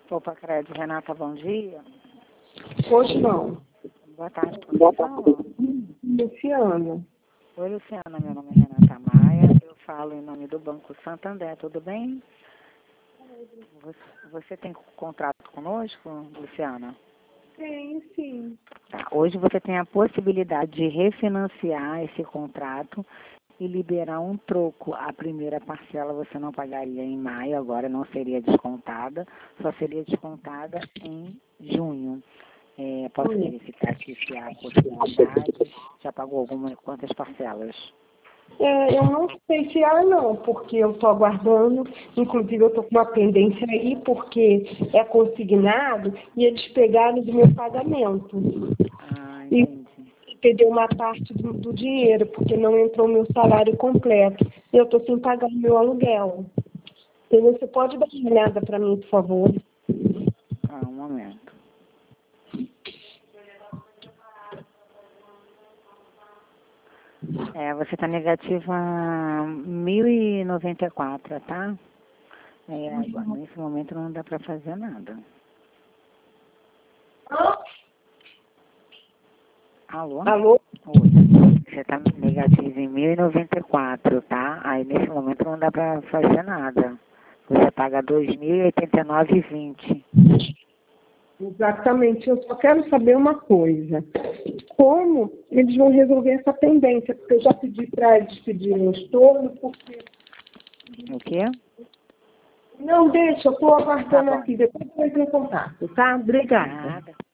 Opa, Crédito, Renata, bom dia. Hoje não. Boa tarde, por favor. Luciana. Oi, Luciana, meu nome é Renata Maia, eu falo em nome do Banco Santander, tudo bem? Você tem contrato conosco, Luciana? Tem, sim. Tá. Hoje você tem a possibilidade de refinanciar esse contrato e liberar um troco. A primeira parcela você não pagaria em maio, agora não seria descontada, só seria descontada em junho. Posso verificar aqui se há possibilidade? Já pagou quantas parcelas? Eu não sei se há não, porque eu estou aguardando, inclusive eu estou com uma pendência aí, porque é consignado e eles pegaram do meu pagamento. Ah, E entendi. perdeu uma parte do dinheiro, porque não entrou o meu salário completo. Eu estou sem pagar o meu aluguel. Entendeu? Você pode dar uma olhada para mim, por favor? Um momento. Você está negativa 1.094, tá? Agora, nesse momento não dá para fazer nada. Alô? Alô? Oi. Você está negativa em 1.094, tá? Aí nesse momento não dá para fazer nada. Você paga 2.089,20. Exatamente. Eu só quero saber uma coisa. Como eles vão resolver essa pendência? Porque eu já pedi para eles pedirem o estorno, porque... O quê? Não, deixa, eu estou aguardando Tá bom. aqui. Depois eu entro em contato, tá? Obrigada. Nada.